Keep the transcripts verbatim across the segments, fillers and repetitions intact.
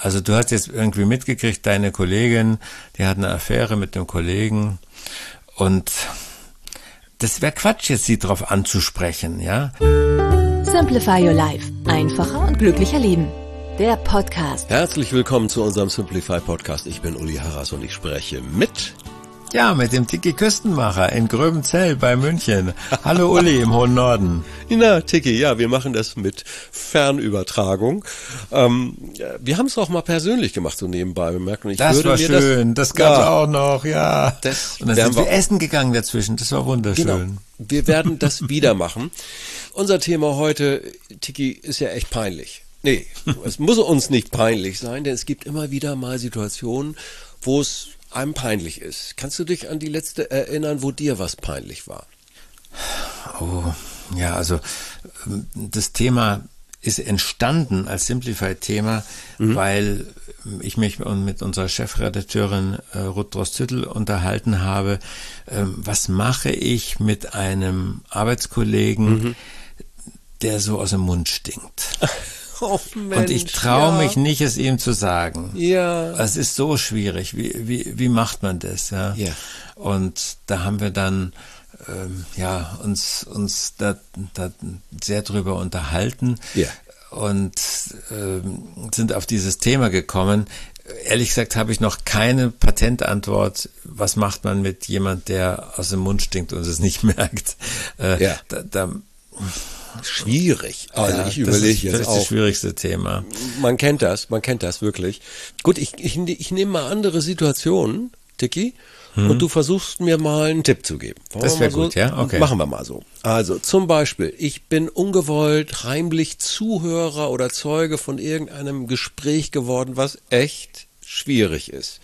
Also du hast jetzt irgendwie mitgekriegt, deine Kollegin, die hat eine Affäre mit dem Kollegen und das wäre Quatsch, jetzt sie drauf anzusprechen, ja? Simplify Your Life. Einfacher und glücklicher leben. Der Podcast. Herzlich willkommen zu unserem Simplify Podcast. Ich bin Uli Harras und ich spreche mit... Ja, mit dem Tiki Küstenmacher in Gröbenzell bei München. Hallo Uli im hohen Norden. Na, Tiki, ja, wir machen das mit Fernübertragung. Ähm, wir haben es auch mal persönlich gemacht, so nebenbei bemerkt. Und ich das würde war mir schön, das, das gab's ja auch noch, ja. Das und dann sind wir essen gegangen dazwischen, das war wunderschön. Genau. Wir werden das wieder machen. Unser Thema heute, Tiki, ist ja echt peinlich. Nee, es muss uns nicht peinlich sein, denn es gibt immer wieder mal Situationen, wo es einem peinlich ist. Kannst du dich an die letzte erinnern, wo dir was peinlich war? Oh, ja, also das Thema ist entstanden als Simplify-Thema, mhm. weil ich mich mit unserer Chefredakteurin äh, Ruth Drost-Hüttel unterhalten habe, äh, was mache ich mit einem Arbeitskollegen, mhm. der so aus dem Mund stinkt? Oh, Mensch, und ich traue ja. mich nicht, es ihm zu sagen. Ja. Es ist so schwierig. Wie, wie, wie macht man das? Ja. Ja. Und da haben wir dann ähm, ja, uns, uns da, da sehr drüber unterhalten ja. und ähm, sind auf dieses Thema gekommen. Ehrlich gesagt habe ich noch keine Patentantwort, was macht man mit jemand, der aus dem Mund stinkt und es nicht merkt. Äh, ja. da, da Schwierig. Also ja, ich überlege jetzt das ist auch. Das schwierigste Thema. Man kennt das, man kennt das wirklich. Gut, ich, ich, ich nehme mal andere Situationen, Tiki, hm. und du versuchst mir mal einen Tipp zu geben. Wollen das wäre so? gut, ja? Okay. Machen wir mal so. Also zum Beispiel, ich bin ungewollt heimlich Zuhörer oder Zeuge von irgendeinem Gespräch geworden, was echt schwierig ist.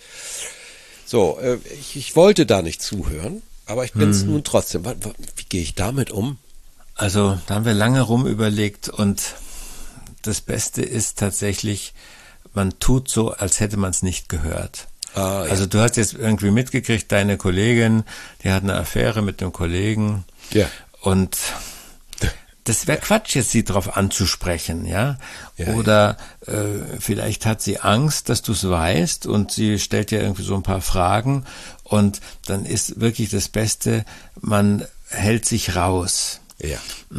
So, äh, ich, ich wollte da nicht zuhören, aber ich bin es hm. nun trotzdem. Wie, wie gehe ich damit um? Also da haben wir lange rum überlegt und das Beste ist tatsächlich, man tut so, als hätte man es nicht gehört. Ah, ja. Also du hast jetzt irgendwie mitgekriegt, deine Kollegin, die hat eine Affäre mit dem Kollegen ja. und das wäre Quatsch, jetzt sie drauf anzusprechen, ja? ja Oder ja. Äh, vielleicht hat sie Angst, dass du es weißt und sie stellt dir irgendwie so ein paar Fragen und dann ist wirklich das Beste, man hält sich raus. Ja.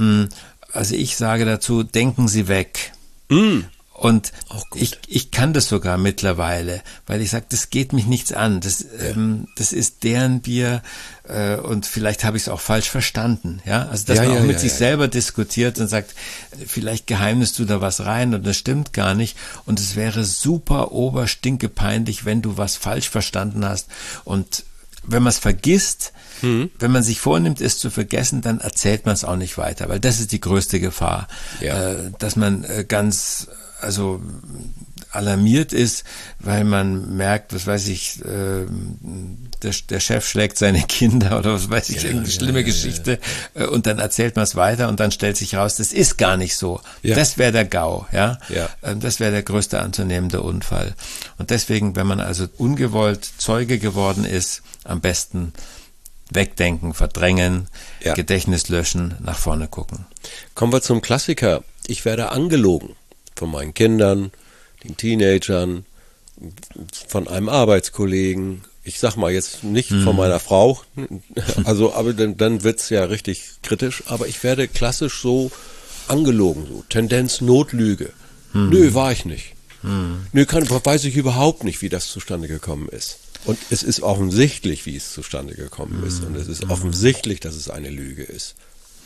Also ich sage dazu, denken Sie weg. Mm. Und Auch gut. ich, ich kann das sogar mittlerweile, weil ich sage, das geht mich nichts an. Das, ja. ähm, das ist deren Bier äh, und vielleicht habe ich es auch falsch verstanden. Ja, also dass ja, man ja, auch mit ja, sich ja. selber diskutiert und sagt, vielleicht geheimnist du da was rein und das stimmt gar nicht. Und es wäre super oberstinkepeinlich, wenn du was falsch verstanden hast. Und wenn man es vergisst, hm. wenn man sich vornimmt, es zu vergessen, dann erzählt man es auch nicht weiter, weil das ist die größte Gefahr, ja. äh, dass man äh, ganz also alarmiert ist, weil man merkt, was weiß ich, äh, der, der Chef schlägt seine Kinder oder was weiß ich, ja, irgendeine ja, schlimme ja, Geschichte ja. und dann erzählt man es weiter und dann stellt sich raus, das ist gar nicht so. Ja. Das wäre der GAU, ja. ja. Das wäre der größte anzunehmende Unfall. Und deswegen, wenn man also ungewollt Zeuge geworden ist, am besten wegdenken, verdrängen, ja. Gedächtnis löschen, nach vorne gucken. Kommen wir zum Klassiker. Ich werde angelogen von meinen Kindern, den Teenagern, von einem Arbeitskollegen. Ich sag mal jetzt nicht hm. von meiner Frau, also aber dann, dann wird's ja richtig kritisch. Aber ich werde klassisch so angelogen, so Tendenz Notlüge. Hm. Nö, war ich nicht. Hm. Nö, kann, weiß ich überhaupt nicht, wie das zustande gekommen ist. Und es ist offensichtlich, wie es zustande gekommen hm. ist. Und es ist offensichtlich, dass es eine Lüge ist.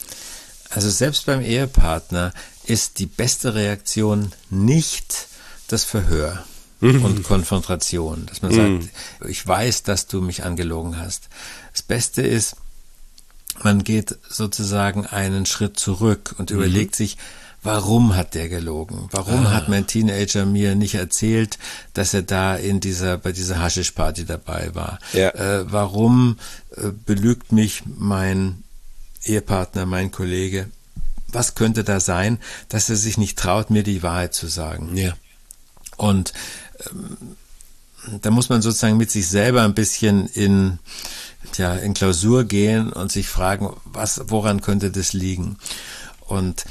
Also selbst beim Ehepartner ist die beste Reaktion nicht das Verhör mhm. und Konfrontation, dass man mhm. sagt, ich weiß, dass du mich angelogen hast. Das Beste ist, man geht sozusagen einen Schritt zurück und mhm. überlegt sich, warum hat der gelogen? Warum ah. hat mein Teenager mir nicht erzählt, dass er da in dieser bei dieser Haschisch-Party dabei war? Ja. Äh, warum äh, belügt mich mein Ehepartner, mein Kollege? Was könnte da sein, dass er sich nicht traut, mir die Wahrheit zu sagen? Ja. Und ähm, da muss man sozusagen mit sich selber ein bisschen in, tja, in Klausur gehen und sich fragen, was, woran könnte das liegen? Und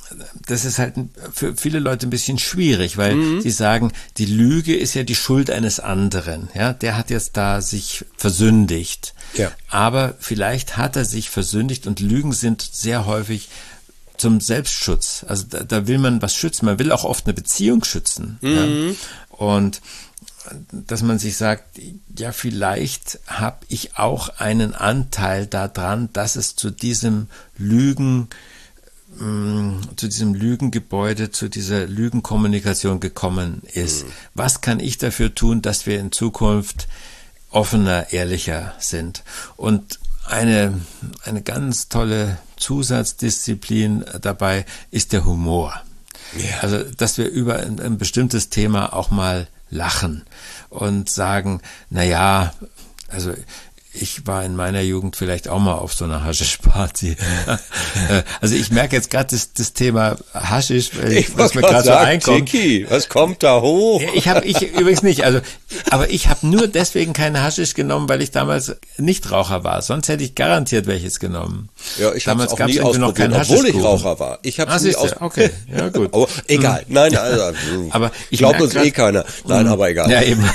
das ist halt für viele Leute ein bisschen schwierig, weil mhm. sie sagen, die Lüge ist ja die Schuld eines anderen. Ja, der hat jetzt da sich versündigt. Ja. Aber vielleicht hat er sich versündigt und Lügen sind sehr häufig zum Selbstschutz. Also da, da will man was schützen. Man will auch oft eine Beziehung schützen. Mhm. Ja. Und dass man sich sagt, ja, vielleicht habe ich auch einen Anteil daran, dass es zu diesem Lügen, mh, zu diesem Lügengebäude, zu dieser Lügenkommunikation gekommen ist. Mhm. Was kann ich dafür tun, dass wir in Zukunft offener, ehrlicher sind? Und eine, eine ganz tolle Zusatzdisziplin dabei ist der Humor. Ja. Also, dass wir über ein, ein bestimmtes Thema auch mal lachen und sagen, na ja, also ich war in meiner Jugend vielleicht auch mal auf so einer Haschisch-Party. Also ich merke jetzt gerade das, das Thema Haschisch, ich was mir gerade so einkommt. Tiki, was kommt da hoch? Ich habe ich übrigens nicht, also aber ich habe nur deswegen keine Haschisch genommen, weil ich damals Nichtraucher war. Sonst hätte ich garantiert welches genommen. Ja, ich habe es auch nie ausprobiert, noch kein obwohl ich Raucher war. Ich habe es nie ausprobiert. Okay, ja gut. Aber egal, nein, also, aber ich glaubt uns grad, eh keiner. Nein, aber egal. Ja eben.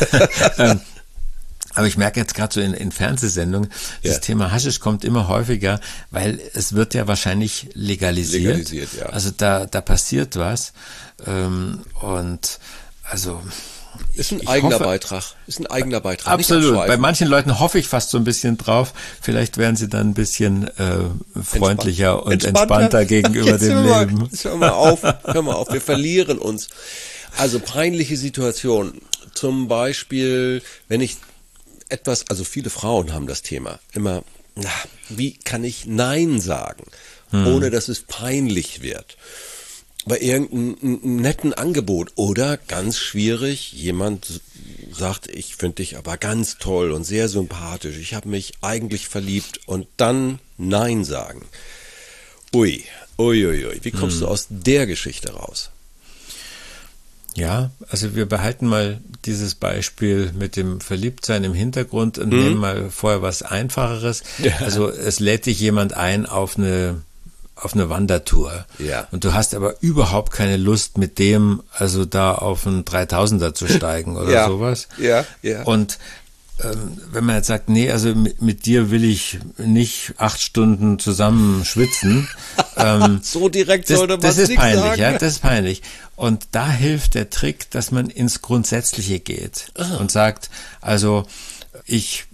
Aber ich merke jetzt gerade so in, in Fernsehsendungen, das ja. Thema Haschisch kommt immer häufiger, weil es wird ja wahrscheinlich legalisiert. Legalisiert, ja. Also da, da passiert was. Ähm, und also ist ein eigener hoffe, Beitrag. Ist ein eigener Beitrag. Absolut. Bei manchen Leuten hoffe ich fast so ein bisschen drauf. Vielleicht werden sie dann ein bisschen äh, freundlicher Entspannt. und entspannter, entspannter gegenüber jetzt dem hör Leben. Mal, jetzt hör mal auf, hör mal auf. Wir verlieren uns. Also peinliche Situationen. Zum Beispiel, wenn ich etwas, also viele Frauen haben das Thema immer, na, wie kann ich Nein sagen, hm. ohne dass es peinlich wird? Bei irgendeinem netten Angebot oder ganz schwierig, jemand sagt, ich finde dich aber ganz toll und sehr sympathisch, ich habe mich eigentlich verliebt und dann Nein sagen. Ui, ui, ui, ui. Wie kommst hm. du aus der Geschichte raus? Ja, also wir behalten mal dieses Beispiel mit dem Verliebtsein im Hintergrund und mhm. nehmen mal vorher was Einfacheres. Ja. Also es lädt dich jemand ein auf eine auf eine Wandertour. Ja. Und du hast aber überhaupt keine Lust mit dem, also da auf einen dreitausender zu steigen oder ja. sowas. Ja, ja. Und ähm, wenn man jetzt sagt, nee, also mit, mit dir will ich nicht acht Stunden zusammen schwitzen. ähm, so direkt das, sollte man das ist nicht peinlich, sagen. ja, das ist peinlich. Und da hilft der Trick, dass man ins Grundsätzliche geht ah. und sagt, also ich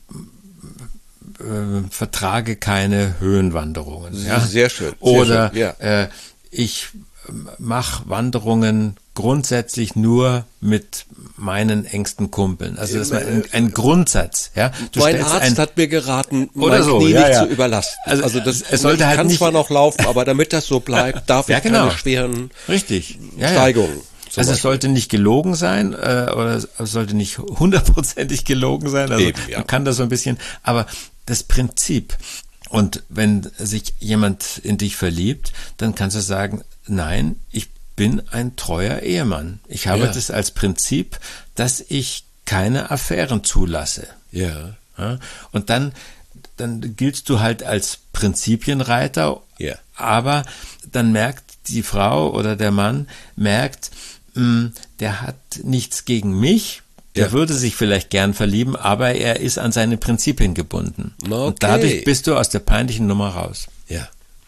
äh, vertrage keine Höhenwanderungen. Ja? Sehr schön. Sehr Oder schön, ja. äh, ich mache Wanderungen grundsätzlich nur mit meinen engsten Kumpeln. Also das ist ein, ein Grundsatz. Ja? Du mein Arzt ein, hat mir geraten, oder mein so, Knie ja, nicht ja. zu überlasten. Also, also das, es sollte ich halt kann nicht, zwar noch laufen, aber damit das so bleibt, darf ja, ich genau. keine schweren Richtig. Ja, Steigungen. Ja. Also es sollte nicht gelogen sein, äh, oder es sollte nicht hundertprozentig gelogen sein. Also Eben, ja. man kann das so ein bisschen, aber das Prinzip. Und wenn sich jemand in dich verliebt, dann kannst du sagen, nein, ich bin ein treuer Ehemann. Ich habe ja. das als Prinzip, dass ich keine Affären zulasse. Ja. ja? Und dann, dann giltst du halt als Prinzipienreiter, ja. aber dann merkt die Frau oder der Mann, merkt, mh, der hat nichts gegen mich, der ja. würde sich vielleicht gern verlieben, aber er ist an seine Prinzipien gebunden. Okay. Und dadurch bist du aus der peinlichen Nummer raus. Ja.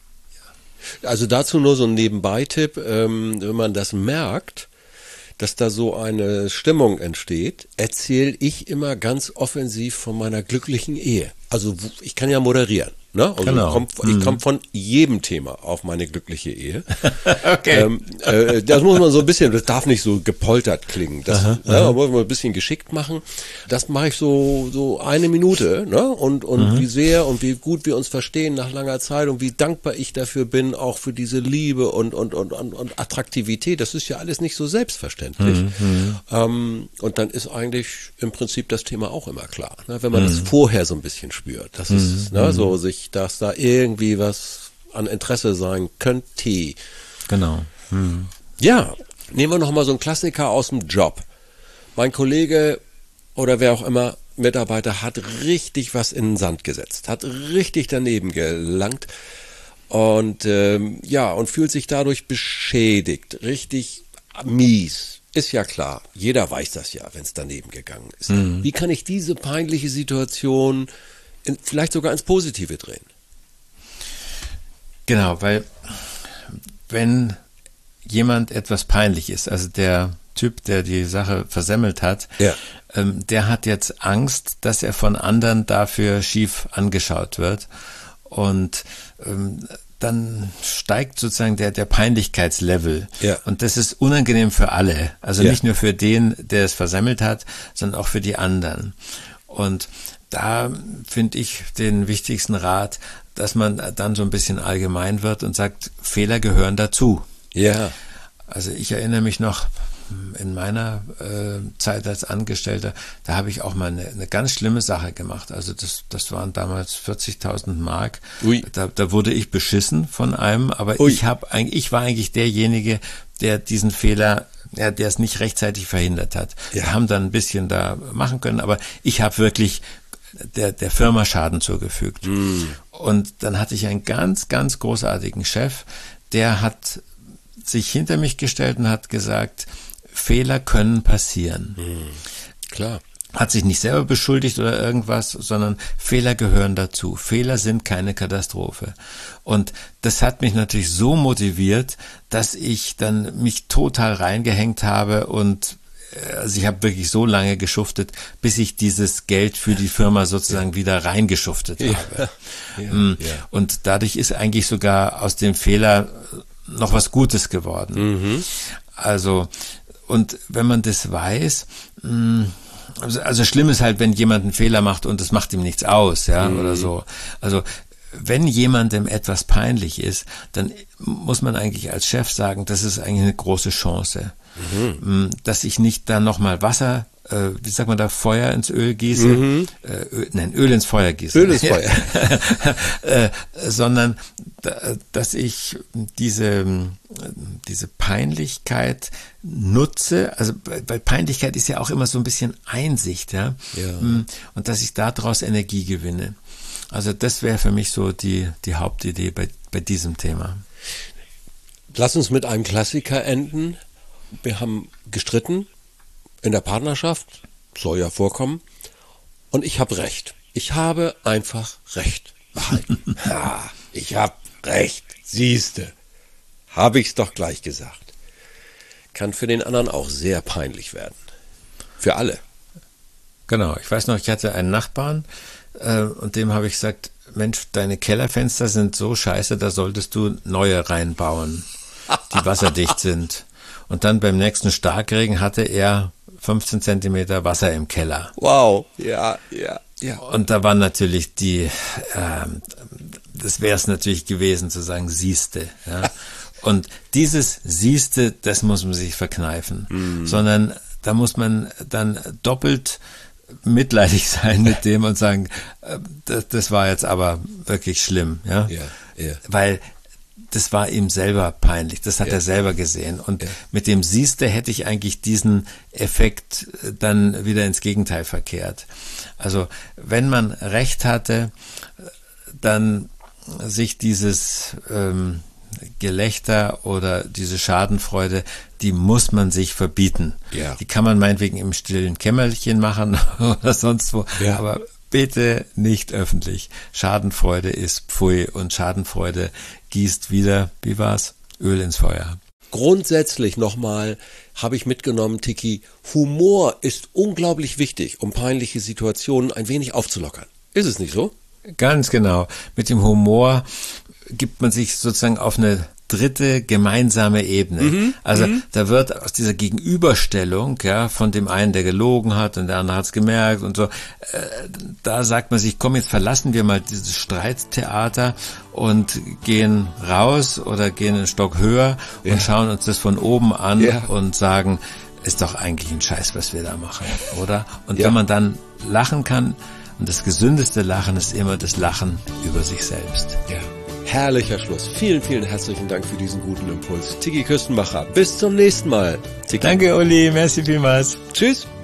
Also dazu nur so ein Nebenbei-Tipp, ähm, wenn man das merkt, dass da so eine Stimmung entsteht, erzähle ich immer ganz offensiv von meiner glücklichen Ehe. Also ich kann ja moderieren. Ne? Also genau. ich komme mhm. komm von jedem Thema auf meine glückliche Ehe. okay. Ähm, äh, das muss man so ein bisschen, das darf nicht so gepoltert klingen. Das aha, ne, aha. muss man ein bisschen geschickt machen. Das mache ich so so eine Minute. Ne? Und, und mhm. wie sehr und wie gut wir uns verstehen nach langer Zeit und wie dankbar ich dafür bin, auch für diese Liebe und, und, und, und, und Attraktivität. Das ist ja alles nicht so selbstverständlich. Mhm. Ähm, und dann ist eigentlich im Prinzip das Thema auch immer klar. Ne? Wenn man mhm. das vorher so ein bisschen spürt. Das ist mhm. ne, so sich dass da irgendwie was an Interesse sein könnte. Genau. Hm. Ja, nehmen wir noch mal so einen Klassiker aus dem Job. Mein Kollege oder wer auch immer, Mitarbeiter, hat richtig was in den Sand gesetzt, hat richtig daneben gelangt Und ähm, ja, und fühlt sich dadurch beschädigt, richtig mies. Ist ja klar, jeder weiß das ja, wenn es daneben gegangen ist. Mhm. Wie kann ich diese peinliche Situation in, vielleicht sogar ins Positive drehen? Genau, weil wenn jemand etwas peinlich ist, also der Typ, der die Sache versemmelt hat, ja. ähm, der hat jetzt Angst, dass er von anderen dafür schief angeschaut wird. Und ähm, dann steigt sozusagen der, der Peinlichkeitslevel. Ja. Und das ist unangenehm für alle. Also ja. nicht nur für den, der es versemmelt hat, sondern auch für die anderen. Und da finde ich den wichtigsten Rat, dass man dann so ein bisschen allgemein wird und sagt, Fehler gehören dazu. Ja. Also ich erinnere mich noch in meiner äh, Zeit als Angestellter, da habe ich auch mal eine, eine ganz schlimme Sache gemacht. Also das, das waren damals vierzigtausend Mark. Ui. Da, da wurde ich beschissen von einem, aber Ui. ich habe eigentlich, ich war eigentlich derjenige, der diesen Fehler, ja, der es nicht rechtzeitig verhindert hat. Ja. Wir haben dann ein bisschen da machen können, aber ich habe wirklich der, der Firma Schaden zugefügt. Mm. Und dann hatte ich einen ganz, ganz großartigen Chef, der hat sich hinter mich gestellt und hat gesagt, Fehler können passieren. Mhm. Klar. Hat sich nicht selber beschuldigt oder irgendwas, sondern Fehler gehören dazu. Fehler sind keine Katastrophe. Und das hat mich natürlich so motiviert, dass ich dann mich total reingehängt habe und also ich habe wirklich so lange geschuftet, bis ich dieses Geld für die Firma sozusagen ja. wieder reingeschuftet ja. habe. Ja. Mhm. Ja. Und dadurch ist eigentlich sogar aus dem Fehler noch was Gutes geworden. Mhm. Also, und wenn man das weiß, also, also schlimm ist halt, wenn jemand einen Fehler macht und es macht ihm nichts aus, ja, mhm. oder so. Also, wenn jemandem etwas peinlich ist, dann muss man eigentlich als Chef sagen, das ist eigentlich eine große Chance, mhm. dass ich nicht da nochmal Wasser, äh, wie sagt man da, Feuer ins Öl gieße, mhm. äh, Öl, nein, Öl ins Feuer gieße. Öl ins Feuer. äh, sondern, dass ich diese, diese Peinlichkeit nutze, also, weil Peinlichkeit ist ja auch immer so ein bisschen Einsicht, ja, ja. und dass ich daraus Energie gewinne. Also das wäre für mich so die, die Hauptidee bei, bei diesem Thema. Lass uns mit einem Klassiker enden. Wir haben gestritten in der Partnerschaft, soll ja vorkommen, und ich habe recht. Ich habe einfach recht behalten. Ja, ich habe recht, siehste. Habe ich's doch gleich gesagt. Kann für den anderen auch sehr peinlich werden. Für alle. Genau, ich weiß noch, ich hatte einen Nachbarn, äh, und dem habe ich gesagt, Mensch, deine Kellerfenster sind so scheiße, da solltest du neue reinbauen, die wasserdicht sind. Und dann beim nächsten Starkregen hatte er fünfzehn Zentimeter Wasser im Keller. Wow, ja, ja, ja. Und da war natürlich die, äh, das wäre es natürlich gewesen zu sagen, siehste. Ja. Und dieses siehste, das muss man sich verkneifen, mm. sondern da muss man dann doppelt mitleidig sein mit dem und sagen, äh, das, das war jetzt aber wirklich schlimm, ja, ja, ja. weil das war ihm selber peinlich, das hat ja. er selber gesehen und ja. mit dem Siehste hätte ich eigentlich diesen Effekt dann wieder ins Gegenteil verkehrt. Also wenn man Recht hatte, dann sich dieses ähm, Gelächter oder diese Schadenfreude, die muss man sich verbieten. Ja. Die kann man meinetwegen im stillen Kämmerchen machen oder sonst wo, ja. aber bitte nicht öffentlich. Schadenfreude ist Pfui und Schadenfreude gießt wieder, wie war's, Öl ins Feuer. Grundsätzlich nochmal habe ich mitgenommen, Tiki, Humor ist unglaublich wichtig, um peinliche Situationen ein wenig aufzulockern. Ist es nicht so? Ganz genau. Mit dem Humor gibt man sich sozusagen auf eine dritte gemeinsame Ebene. Mhm, also mhm. da wird aus dieser Gegenüberstellung, ja, von dem einen, der gelogen hat und der andere hat es gemerkt und so, äh, da sagt man sich, komm, jetzt verlassen wir mal dieses Streittheater und gehen raus oder gehen einen Stock höher ja. und schauen uns das von oben an ja. und sagen, ist doch eigentlich ein Scheiß, was wir da machen, oder? Und ja. wenn man dann lachen kann, und das gesündeste Lachen ist immer das Lachen über sich selbst. Ja. Herrlicher Schluss. Vielen, vielen herzlichen Dank für diesen guten Impuls. Tiki Küstenmacher, bis zum nächsten Mal. Tiki. Danke, Uli. Merci vielmals. Tschüss.